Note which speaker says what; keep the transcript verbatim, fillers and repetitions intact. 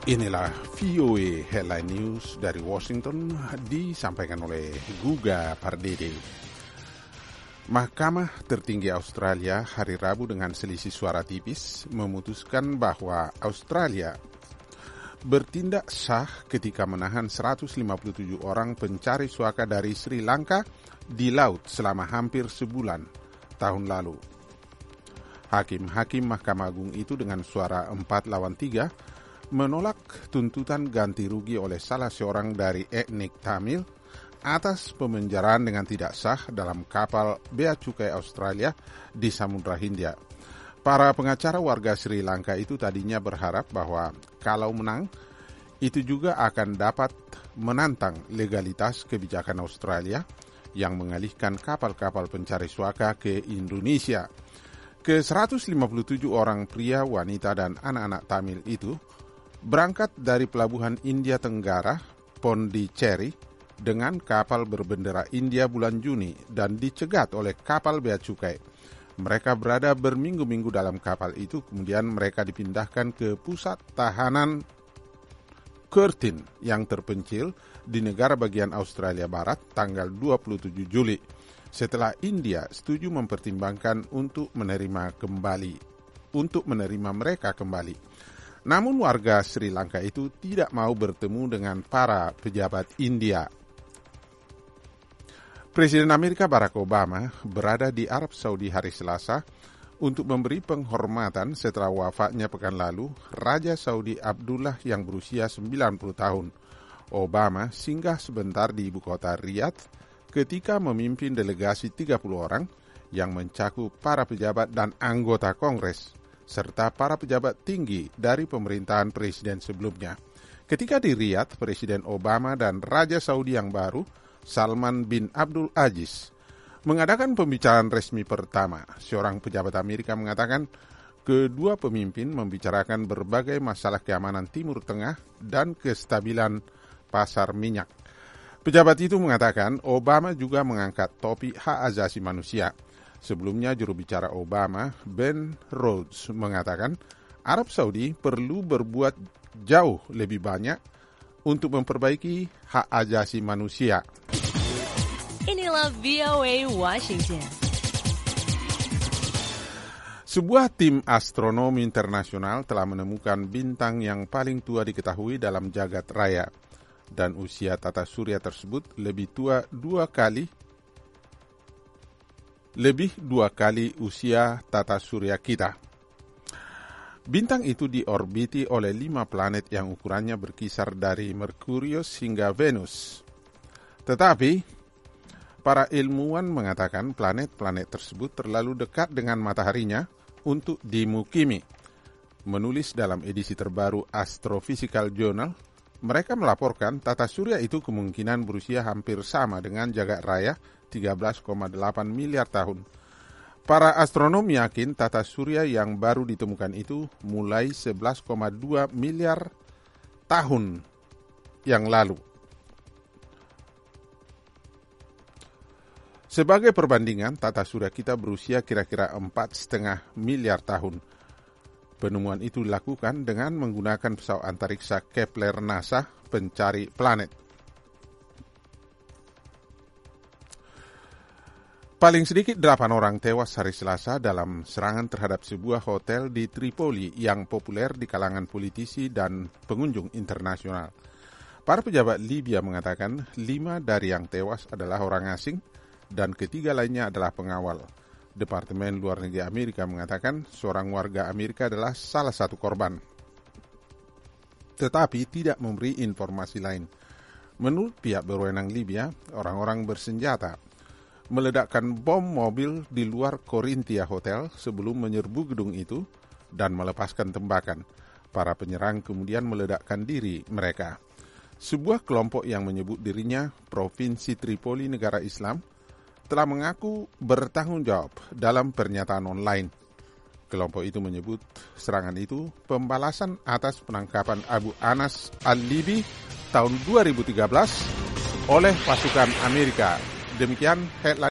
Speaker 1: Inilah V O A Headline News dari Washington, disampaikan oleh Guga Pardede. Mahkamah tertinggi Australia hari Rabu dengan selisih suara tipis memutuskan bahwa Australia bertindak sah ketika menahan seratus lima puluh tujuh orang pencari suaka dari Sri Lanka di laut selama hampir sebulan tahun lalu. Hakim-hakim Mahkamah Agung itu dengan suara empat lawan tiga menolak tuntutan ganti rugi oleh salah seorang dari etnik Tamil atas pemenjaraan dengan tidak sah dalam kapal bea cukai Australia di Samudra Hindia. Para pengacara warga Sri Lanka itu tadinya berharap bahwa kalau menang, itu juga akan dapat menantang legalitas kebijakan Australia yang mengalihkan kapal-kapal pencari suaka ke Indonesia. Ke seratus lima puluh tujuh orang pria, wanita, dan anak-anak Tamil itu berangkat dari pelabuhan India Tenggara, Pondicherry, dengan kapal berbendera India bulan Juni dan dicegat oleh kapal bea cukai. Mereka berada berminggu-minggu dalam kapal itu, kemudian mereka dipindahkan ke pusat tahanan Curtin yang terpencil di negara bagian Australia Barat tanggal dua puluh tujuh Juli, setelah India setuju mempertimbangkan untuk menerima kembali, untuk menerima mereka kembali. Namun warga Sri Lanka itu tidak mau bertemu dengan para pejabat India. Presiden Amerika Barack Obama berada di Arab Saudi hari Selasa untuk memberi penghormatan setelah wafatnya pekan lalu Raja Saudi Abdullah yang berusia sembilan puluh tahun. Obama singgah sebentar di ibu kota Riyadh ketika memimpin delegasi tiga puluh orang yang mencakup para pejabat dan anggota Kongres serta para pejabat tinggi dari pemerintahan presiden sebelumnya. Ketika di Riyadh, Presiden Obama dan Raja Saudi yang baru, Salman bin Abdul Aziz, mengadakan pembicaraan resmi pertama. Seorang pejabat Amerika mengatakan kedua pemimpin membicarakan berbagai masalah keamanan Timur Tengah dan kestabilan pasar minyak. Pejabat itu mengatakan Obama juga mengangkat topik hak asasi manusia. Sebelumnya, juru bicara Obama, Ben Rhodes, mengatakan Arab Saudi perlu berbuat jauh lebih banyak untuk memperbaiki hak asasi manusia.
Speaker 2: Inilah V O A Washington.
Speaker 1: Sebuah tim astronomi internasional telah menemukan bintang yang paling tua diketahui dalam jagat raya, dan usia tata surya tersebut lebih tua dua kali lebih dua kali usia tata surya kita. Bintang itu diorbiti oleh lima planet yang ukurannya berkisar dari Merkurius hingga Venus. Tetapi, para ilmuwan mengatakan planet-planet tersebut terlalu dekat dengan mataharinya untuk dimukimi. Menulis dalam edisi terbaru Astrophysical Journal, mereka melaporkan tata surya itu kemungkinan berusia hampir sama dengan jagat raya tiga belas koma delapan miliar tahun. Para astronom yakin tata surya yang baru ditemukan itu mulai sebelas koma dua miliar tahun yang lalu. Sebagai perbandingan, tata surya kita berusia kira-kira empat koma lima miliar tahun. Penemuan itu dilakukan dengan menggunakan pesawat antariksa Kepler NASA pencari planet. Paling sedikit delapan orang tewas hari Selasa dalam serangan terhadap sebuah hotel di Tripoli yang populer di kalangan politisi dan pengunjung internasional. Para pejabat Libya mengatakan lima dari yang tewas adalah orang asing dan ketiga lainnya adalah pengawal. Departemen Luar Negeri Amerika mengatakan seorang warga Amerika adalah salah satu korban, tetapi tidak memberi informasi lain. Menurut pihak berwenang Libya, orang-orang bersenjata meledakkan bom mobil di luar Corinthia Hotel sebelum menyerbu gedung itu dan melepaskan tembakan. Para penyerang kemudian meledakkan diri mereka. Sebuah kelompok yang menyebut dirinya Provinsi Tripoli Negara Islam telah mengaku bertanggung jawab dalam pernyataan online. Kelompok itu menyebut serangan itu pembalasan atas penangkapan Abu Anas al-Libi tahun dua ribu tiga belas oleh pasukan Amerika. Demikian headline